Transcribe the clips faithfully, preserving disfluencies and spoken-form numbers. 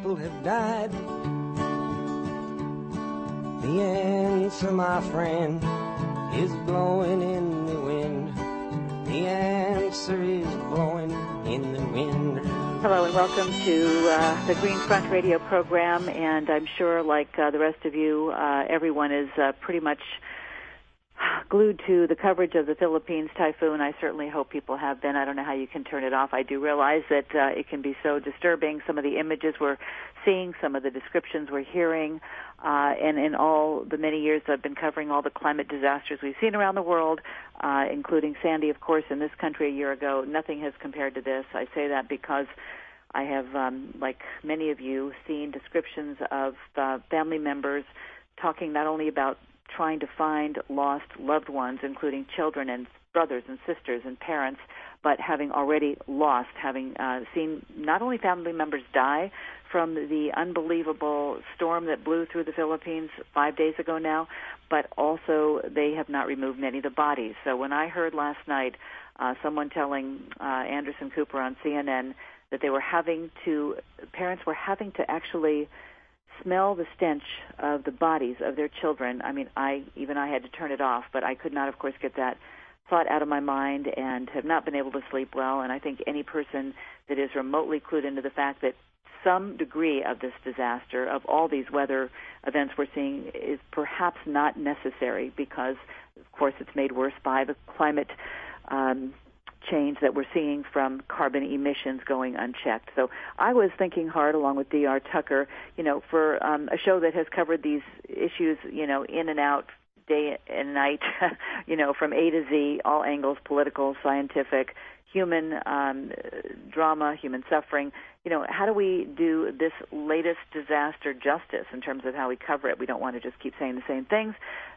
people have died. The answer, my friend, is blowing in the wind. The answer is blowing in the wind. Hello and welcome to uh, the Green Front radio program, and I'm sure, like uh, the rest of you, uh, everyone is uh, pretty much glued to the coverage of the Philippines typhoon. I certainly hope people have been. I don't know how you can turn it off. I do realize that uh, it can be so disturbing, some of the images we're seeing, some of the descriptions we're hearing, uh, and in all the many years I've been covering all the climate disasters we've seen around the world, uh, including Sandy, of course, in this country a year ago, nothing has compared to this. I say that because I have, um, like many of you, seen descriptions of uh, family members talking not only about trying to find lost loved ones, including children and brothers and sisters and parents, but having already lost, having uh, seen not only family members die from the unbelievable storm that blew through the Philippines five days ago now, but also they have not removed many of the bodies. So when I heard last night uh, someone telling uh, Anderson Cooper on C N N that they were having to, parents were having to actually smell the stench of the bodies of their children. I mean, I even I had to turn it off, but I could not, of course, get that thought out of my mind and have not been able to sleep well. And I think any person that is remotely clued into the fact that some degree of this disaster, of all these weather events we're seeing, is perhaps not necessary because, of course, it's made worse by the climate um change that we're seeing from carbon emissions going unchecked. So I was thinking hard, along with D R Tucker, you know, for um, a show that has covered these issues, you know, in and out, day and night, you know, from A to Z, all angles, political, scientific, human um, drama, human suffering. You know, how do we do this latest disaster justice in terms of how we cover it? We don't want to just keep saying the same things,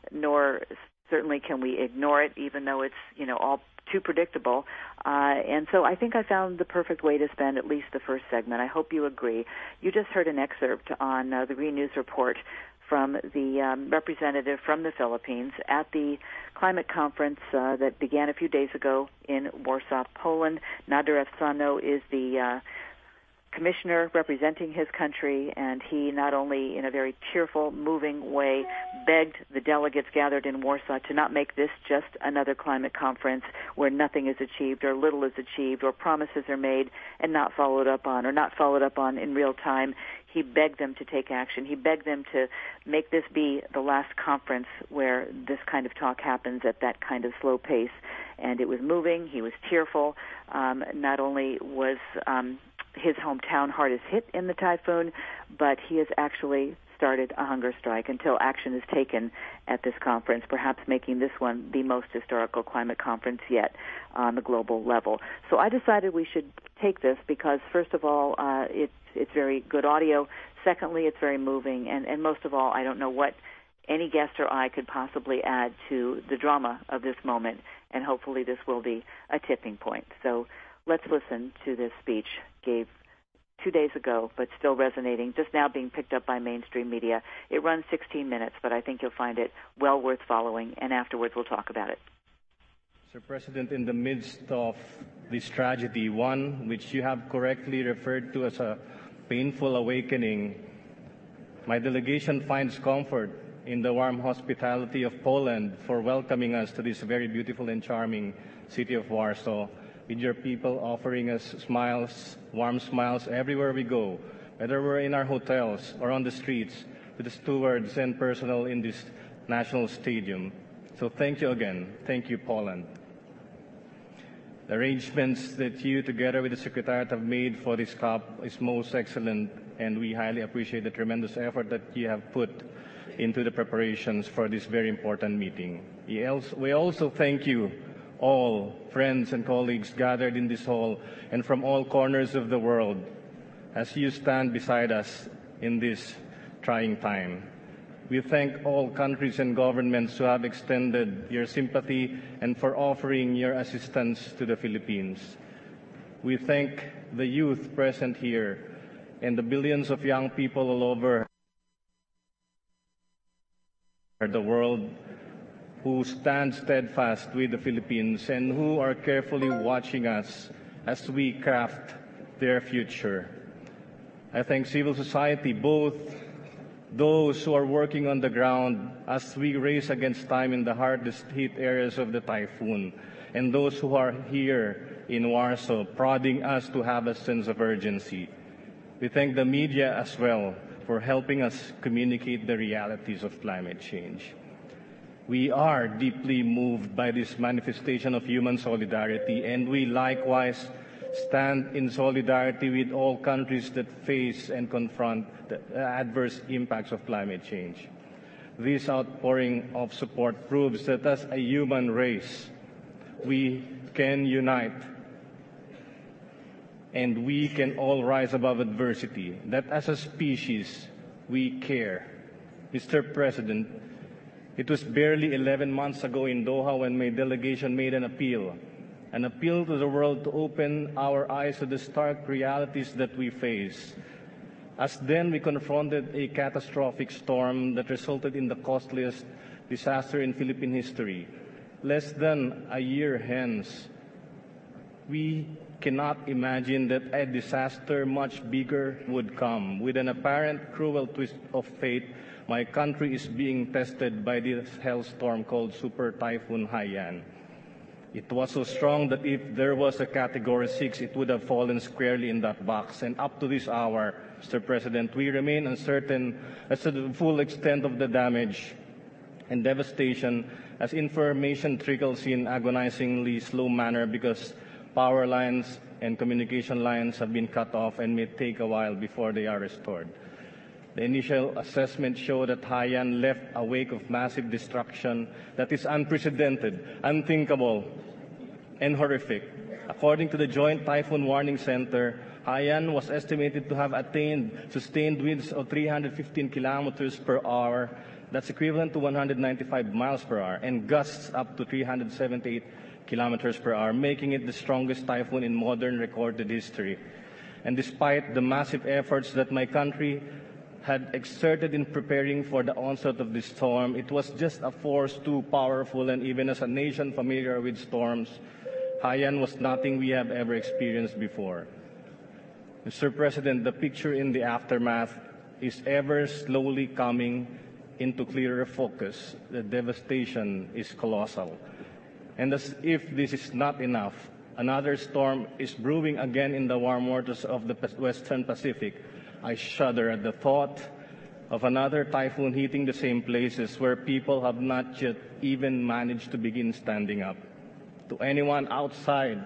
nor certainly can we ignore it, even though it's, you know, all too predictable. Uh, and so I think I found the perfect way to spend at least the first segment. I hope you agree. You just heard an excerpt on uh, the Green News Report from the um, representative from the Philippines at the climate conference uh, that began a few days ago in Warsaw, Poland. Nader Efsano is the uh, commissioner representing his country, and he not only in a very tearful, moving way begged the delegates gathered in Warsaw to not make this just another climate conference where nothing is achieved or little is achieved or promises are made and not followed up on or not followed up on in real time. He begged them to take action. He begged them to make this be the last conference where this kind of talk happens at that kind of slow pace. And it was moving. He was tearful. Um, not only was um, his hometown hardest hit in the typhoon, but he has actually started a hunger strike until action is taken at this conference, perhaps making this one the most historical climate conference yet on the global level. So I decided we should take this because, first of all, uh, it's, it's very good audio. Secondly, it's very moving. And, and most of all, I don't know what any guest or I could possibly add to the drama of this moment, and hopefully this will be a tipping point. So let's listen to this speech gave two days ago, but still resonating, just now being picked up by mainstream media. It runs sixteen minutes, but I think you'll find it well worth following, and afterwards we'll talk about it. Mister President, in the midst of this tragedy, one which you have correctly referred to as a painful awakening, my delegation finds comfort in the warm hospitality of Poland for welcoming us to this very beautiful and charming city of Warsaw, with your people offering us smiles, warm smiles everywhere we go, whether we're in our hotels or on the streets, with the stewards and personnel in this national stadium. So thank you again. Thank you, Poland. The arrangements that you, together with the Secretariat, have made for this COP is most excellent, and we highly appreciate the tremendous effort that you have put into the preparations for this very important meeting. We also thank you, all friends and colleagues gathered in this hall and from all corners of the world, as you stand beside us in this trying time. We thank all countries and governments who have extended your sympathy and for offering your assistance to the Philippines. We thank the youth present here and the billions of young people all over the world who stand steadfast with the Philippines and who are carefully watching us as we craft their future. I thank civil society, both those who are working on the ground as we race against time in the hardest hit areas of the typhoon, and those who are here in Warsaw prodding us to have a sense of urgency. We thank the media as well for helping us communicate the realities of climate change. We are deeply moved by this manifestation of human solidarity, and we likewise stand in solidarity with all countries that face and confront the adverse impacts of climate change. This outpouring of support proves that as a human race, we can unite and we can all rise above adversity, that as a species, we care. Mister President, it was barely eleven months ago in Doha when my delegation made an appeal, an appeal to the world to open our eyes to the stark realities that we face. As then we confronted a catastrophic storm that resulted in the costliest disaster in Philippine history. Less than a year hence, we cannot imagine that a disaster much bigger would come. With an apparent cruel twist of fate, my country is being tested by this hailstorm called Super Typhoon Haiyan. It was so strong that if there was a Category six, it would have fallen squarely in that box. And up to this hour, Mister President, we remain uncertain as to the full extent of the damage and devastation as information trickles in agonizingly slow manner because power lines and communication lines have been cut off and may take a while before they are restored. The initial assessment showed that Haiyan left a wake of massive destruction that is unprecedented, unthinkable, and horrific. According to the Joint Typhoon Warning Center, Haiyan was estimated to have attained sustained winds of three hundred fifteen kilometers per hour, that's equivalent to one hundred ninety-five miles per hour, and gusts up to three hundred seventy-eight kilometers per hour, making it the strongest typhoon in modern recorded history. And despite the massive efforts that my country had exerted in preparing for the onset of this storm, it was just a force too powerful, and even as a nation familiar with storms, Haiyan was nothing we have ever experienced before. Mister President, the picture in the aftermath is ever slowly coming into clearer focus. The devastation is colossal. And as if this is not enough, another storm is brewing again in the warm waters of the Western Pacific. I shudder at the thought of another typhoon hitting the same places where people have not yet even managed to begin standing up. To anyone outside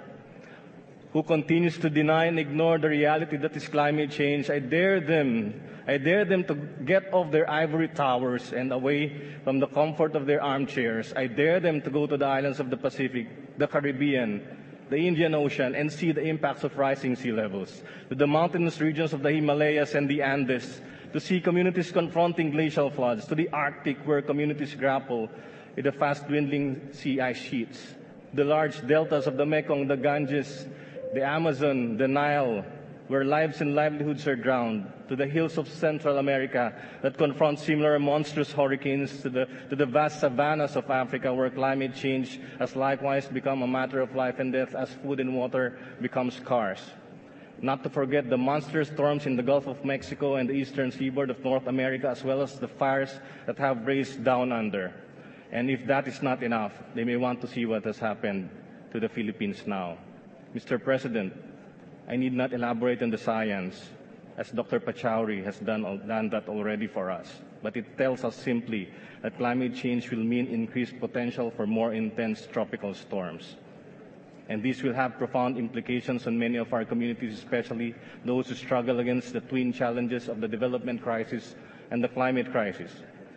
who continues to deny and ignore the reality that is climate change, I dare them, I dare them to get off their ivory towers and away from the comfort of their armchairs. I dare them to go to the islands of the Pacific, the Caribbean, the Indian Ocean, and see the impacts of rising sea levels, to the mountainous regions of the Himalayas and the Andes, to see communities confronting glacial floods, to the Arctic where communities grapple with the fast-dwindling sea ice sheets, the large deltas of the Mekong, the Ganges, the Amazon, the Nile, where lives and livelihoods are drowned, to the hills of Central America that confront similar monstrous hurricanes, to the, to the vast savannas of Africa where climate change has likewise become a matter of life and death as food and water become scarce. Not to forget the monster storms in the Gulf of Mexico and the eastern seaboard of North America, as well as the fires that have raged down under. And if that is not enough, they may want to see what has happened to the Philippines now. Mister President, I need not elaborate on the science, as Doctor Pachauri has done, done that already for us. But it tells us simply that climate change will mean increased potential for more intense tropical storms. And this will have profound implications on many of our communities, especially those who struggle against the twin challenges of the development crisis and the climate crisis.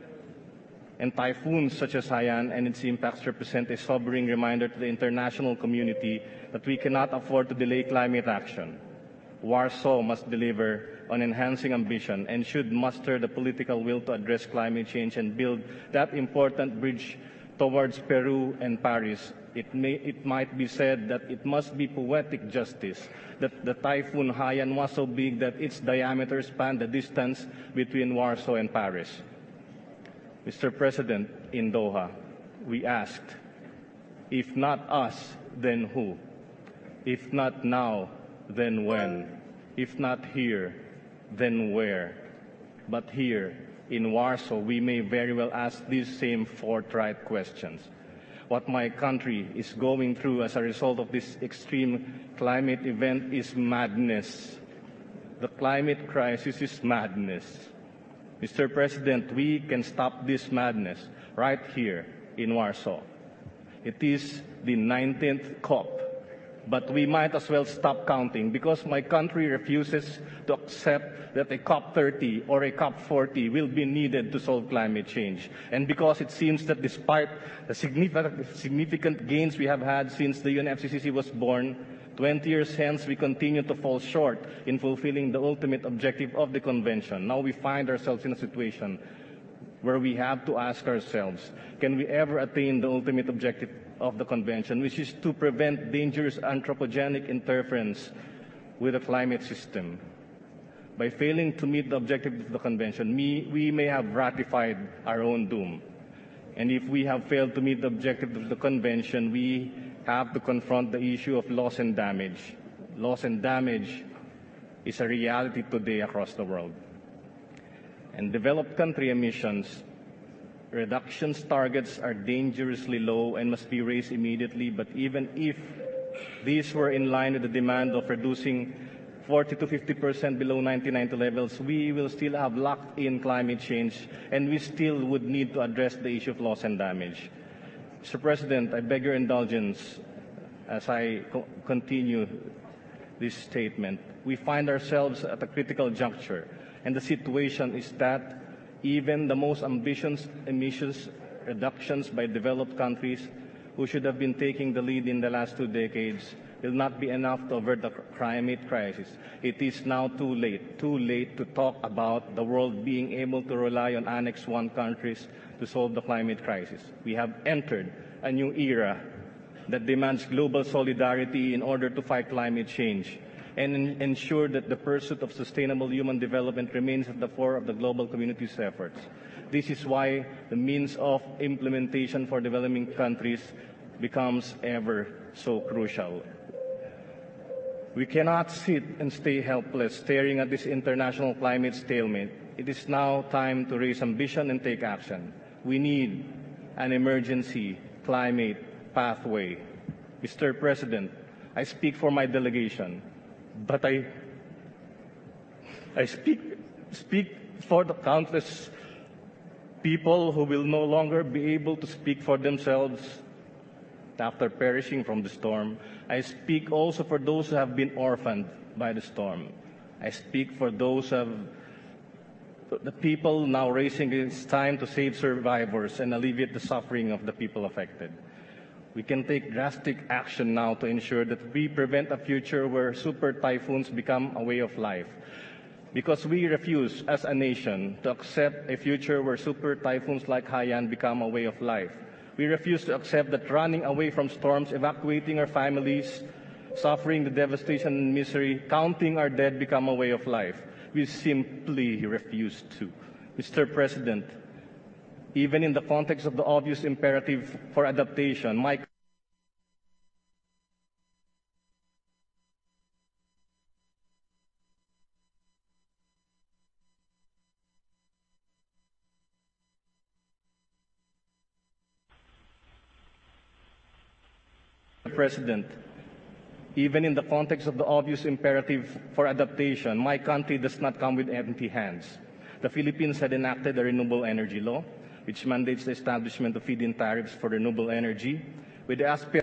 And typhoons such as Haiyan and its impacts represent a sobering reminder to the international community that we cannot afford to delay climate action. Warsaw must deliver on enhancing ambition and should muster the political will to address climate change and build that important bridge towards Peru and Paris. It, may, it might be said that it must be poetic justice that the typhoon Haiyan was so big that its diameter spanned the distance between Warsaw and Paris. Mister President, in Doha, we asked, if not us, then who? If not now, then when? If not here, then where? But here, in Warsaw, we may very well ask these same forthright questions. What my country is going through as a result of this extreme climate event is madness. The climate crisis is madness. Mister President, we can stop this madness right here in Warsaw. It is the nineteenth COP, but we might as well stop counting because my country refuses to accept that a COP thirty or a COP forty will be needed to solve climate change. And because it seems that despite the significant, significant gains we have had since the U N F C C C was born, twenty years hence we continue to fall short in fulfilling the ultimate objective of the convention. Now we find ourselves in a situation where we have to ask ourselves, can we ever attain the ultimate objective of the convention, which is to prevent dangerous anthropogenic interference with the climate system? By failing to meet the objective of the convention, we, we may have ratified our own doom. And if we have failed to meet the objective of the convention, we have to confront the issue of loss and damage. Loss and damage is a reality today across the world. And developed country emissions reductions targets are dangerously low and must be raised immediately, but even if these were in line with the demand of reducing forty to fifty percent below nineteen ninety levels, we will still have locked in climate change, and we still would need to address the issue of loss and damage. Mister President, I beg your indulgence as I co continue this statement. We find ourselves at a critical juncture, and the situation is that even the most ambitious emissions reductions by developed countries who should have been taking the lead in the last two decades will not be enough to avert the climate crisis. It is now too late, too late to talk about the world being able to rely on Annex one countries to solve the climate crisis. We have entered a new era that demands global solidarity in order to fight climate change and ensure that the pursuit of sustainable human development remains at the fore of the global community's efforts. This is why the means of implementation for developing countries becomes ever so crucial. We cannot sit and stay helpless staring at this international climate stalemate. It is now time to raise ambition and take action. We need an emergency climate pathway. Mister President, I speak for my delegation, but I, I speak, speak for the countless people who will no longer be able to speak for themselves after perishing from the storm. I speak also for those who have been orphaned by the storm. I speak for those who have, the people now raising it's time to save survivors and alleviate the suffering of the people affected. We can take drastic action now to ensure that we prevent a future where super typhoons become a way of life. Because we refuse as a nation to accept a future where super typhoons like Haiyan become a way of life. We refuse to accept that running away from storms, evacuating our families, suffering the devastation and misery, counting our dead become a way of life. We simply refuse to. Mister President, even in the context of the obvious imperative for adaptation, my President, even in the context of the obvious imperative for adaptation, my country does not come with empty hands. The Philippines had enacted a renewable energy law, which mandates the establishment of feed-in tariffs for renewable energy, with the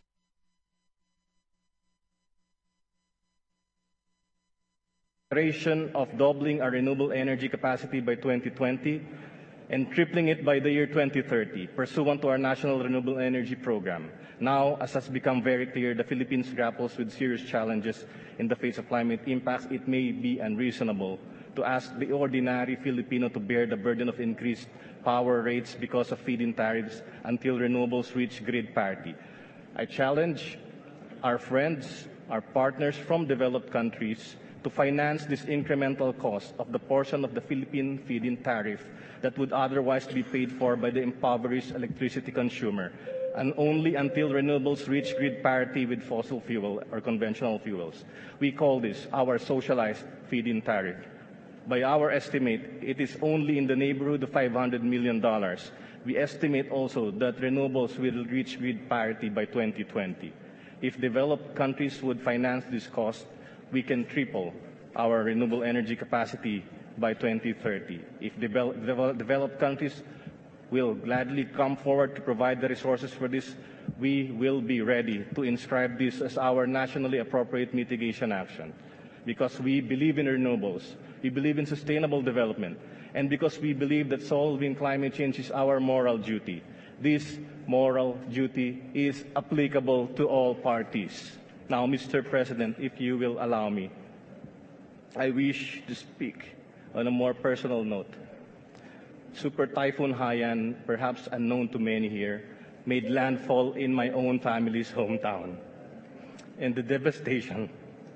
aspiration of doubling our renewable energy capacity by twenty twenty and tripling it by the year twenty thirty, pursuant to our National Renewable Energy Program. Now, as has become very clear, the Philippines grapples with serious challenges in the face of climate impacts. It may be unreasonable to ask the ordinary Filipino to bear the burden of increased power rates because of feed-in tariffs until renewables reach grid parity. I challenge our friends, our partners from developed countries to finance this incremental cost of the portion of the Philippine feed-in tariff that would otherwise be paid for by the impoverished electricity consumer, and only until renewables reach grid parity with fossil fuel or conventional fuels. We call this our socialized feed-in tariff. By our estimate, it is only in the neighborhood of five hundred million dollars. We estimate also that renewables will reach grid parity by twenty twenty. If developed countries would finance this cost, we can triple our renewable energy capacity by twenty thirty. If develop, develop, developed countries will gladly come forward to provide the resources for this, we will be ready to inscribe this as our nationally appropriate mitigation action. Because we believe in renewables, we believe in sustainable development, and because we believe that solving climate change is our moral duty. This moral duty is applicable to all parties. Now, Mister President, if you will allow me, I wish to speak on a more personal note. Super Typhoon Haiyan, perhaps unknown to many here, made landfall in my own family's hometown. And the devastation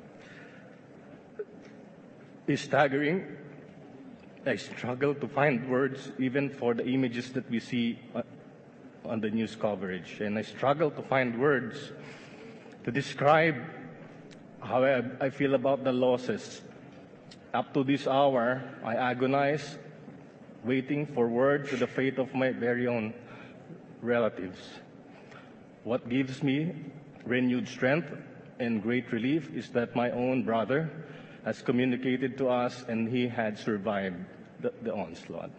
is staggering. I struggle to find words even for the images that we see on the news coverage. And I struggle to find words to describe how I, I feel about the losses. Up to this hour, I agonize, waiting for word to the fate of my very own relatives. What gives me renewed strength and great relief is that my own brother has communicated to us and he had survived the, the onslaught.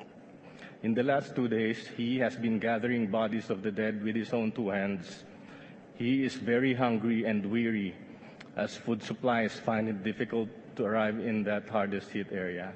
In the last two days, he has been gathering bodies of the dead with his own two hands. He is very hungry and weary as food supplies find it difficult to arrive in that hardest hit area.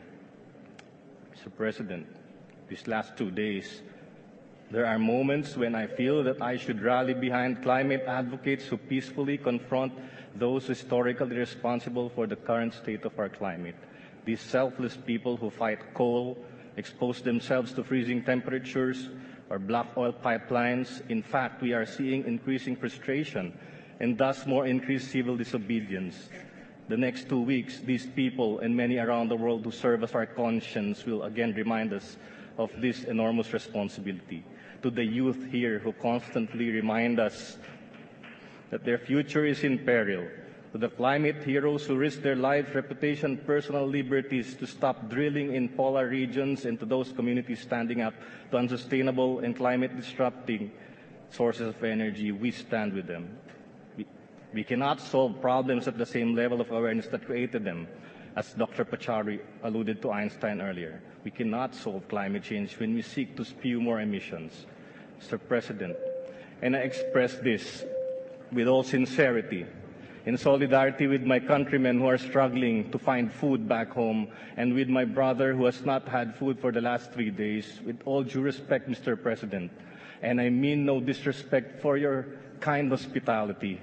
Mister President, these last two days, there are moments when I feel that I should rally behind climate advocates who peacefully confront those historically responsible for the current state of our climate. These selfless people who fight coal, expose themselves to freezing temperatures, or block oil pipelines. In fact, we are seeing increasing frustration and thus more increased civil disobedience. The next two weeks, these people and many around the world who serve as our conscience will again remind us of this enormous responsibility. To the youth here who constantly remind us that their future is in peril, to the climate heroes who risk their lives, reputation, personal liberties to stop drilling in polar regions, and to those communities standing up to unsustainable and climate-disrupting sources of energy, we stand with them. We, we cannot solve problems at the same level of awareness that created them. As Doctor Pachauri alluded to Einstein earlier, we cannot solve climate change when we seek to spew more emissions. Mister President, and I express this with all sincerity, in solidarity with my countrymen who are struggling to find food back home, and with my brother who has not had food for the last three days, with all due respect, Mister President, and I mean no disrespect for your kind hospitality,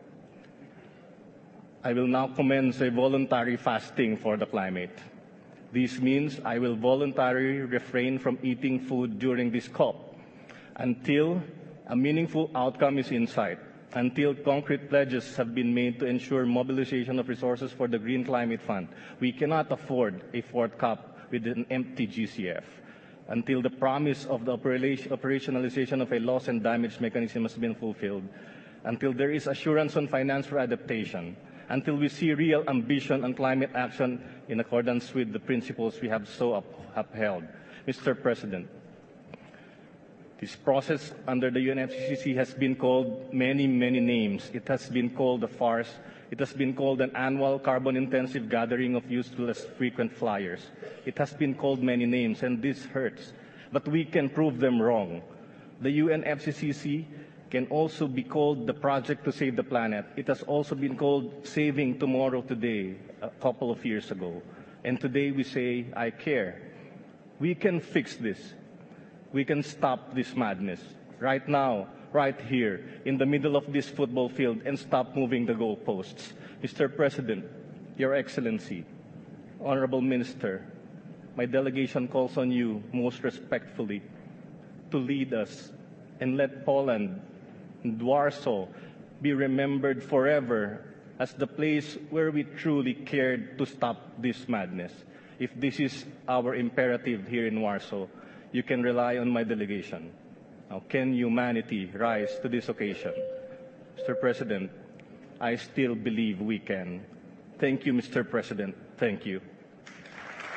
I will now commence a voluntary fasting for the climate. This means I will voluntarily refrain from eating food during this COP until a meaningful outcome is in sight, until concrete pledges have been made to ensure mobilization of resources for the Green Climate Fund. We cannot afford a fourth COP with an empty G C F, until the promise of the operationalization of a loss and damage mechanism has been fulfilled, until there is assurance on finance for adaptation, until we see real ambition on climate action in accordance with the principles we have so up upheld. Mister President, this process under the U N F C C C has been called many, many names. It has been called a farce. It has been called an annual carbon-intensive gathering of useless frequent flyers. It has been called many names, and this hurts. But we can prove them wrong. The U N F C C C can also be called the Project to Save the Planet. It has also been called Saving Tomorrow Today a couple of years ago. And today we say, I care. We can fix this. We can stop this madness right now, right here, in the middle of this football field, and stop moving the goalposts. Mister President, Your Excellency, Honorable Minister, my delegation calls on you most respectfully to lead us and let Poland and Warsaw be remembered forever as the place where we truly cared to stop this madness. If this is our imperative here in Warsaw, you can rely on my delegation. Now, can humanity rise to this occasion? Mister President, I still believe we can. Thank you, Mister President. Thank you.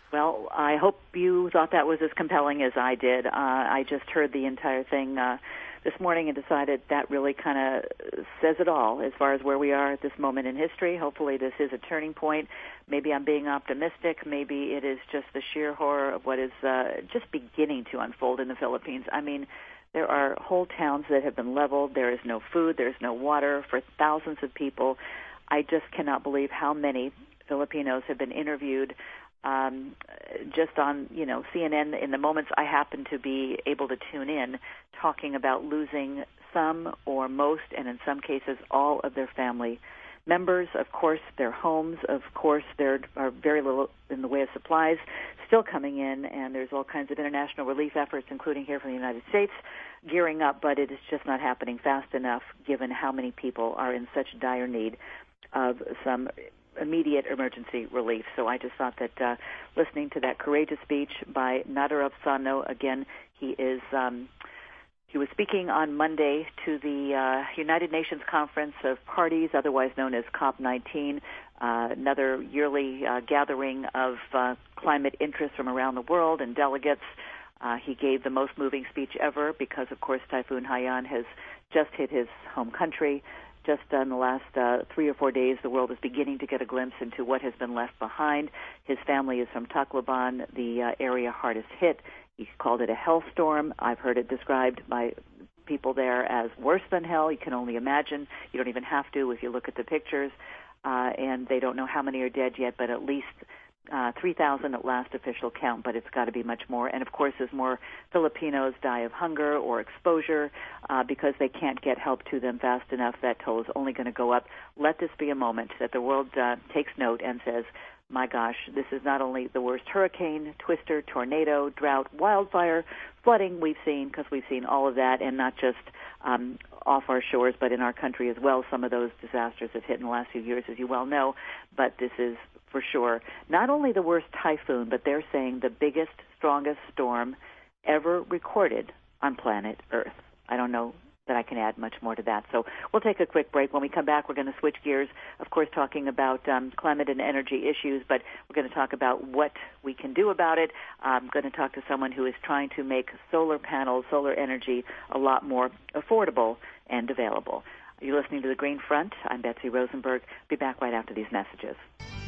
Well, I hope you thought that was as compelling as I did. Uh, I just heard the entire thing uh, this morning and decided that really kind of says it all as far as where we are at this moment in history. Hopefully this is a turning point. Maybe I'm being optimistic. Maybe it is just the sheer horror of what is uh, just beginning to unfold in the Philippines. I mean, there are whole towns that have been leveled. There is no food. There's no water for thousands of people. I just cannot believe how many Filipinos have been interviewed Um, just on, you know, C N N in the moments I happen to be able to tune in, talking about losing some or most, and in some cases all of their family members. Of course, their homes. Of course, there are very little in the way of supplies still coming in, and there's all kinds of international relief efforts, including here from the United States, gearing up, but it is just not happening fast enough given how many people are in such dire need of some immediate emergency relief. So I just thought that uh, listening to that courageous speech by Nadarov Sano, again, he is um, he was speaking on Monday to the uh, United Nations Conference of Parties, otherwise known as COP nineteen, uh, another yearly uh, gathering of uh, climate interests from around the world and delegates. Uh, he gave the most moving speech ever because, of course, Typhoon Haiyan has just hit his home country. Just in the last uh, three or four days, the world is beginning to get a glimpse into what has been left behind. His family is from Tacloban, the uh, area hardest hit. He called it a hellstorm. I've heard it described by people there as worse than hell. You can only imagine. You don't even have to if you look at the pictures. Uh, and they don't know how many are dead yet, but at least Uh, three thousand at last official count, but it's got to be much more. And, of course, as more Filipinos die of hunger or exposure uh, because they can't get help to them fast enough, that toll is only going to go up. Let this be a moment that the world uh, takes note and says, my gosh, this is not only the worst hurricane, twister, tornado, drought, wildfire, flooding we've seen, because we've seen all of that, and not just um, off our shores, but in our country as well. Some of those disasters have hit in the last few years, as you well know, but this is for sure not only the worst typhoon, but they're saying the biggest, strongest storm ever recorded on planet Earth. I don't know that I can add much more to that. So we'll take a quick break. When we come back, we're going to switch gears, of course, talking about um, climate and energy issues, but we're going to talk about what we can do about it. I'm going to talk to someone who is trying to make solar panels, solar energy, a lot more affordable and available. You're listening to The Green Front. I'm Betsy Rosenberg. Be back right after these messages.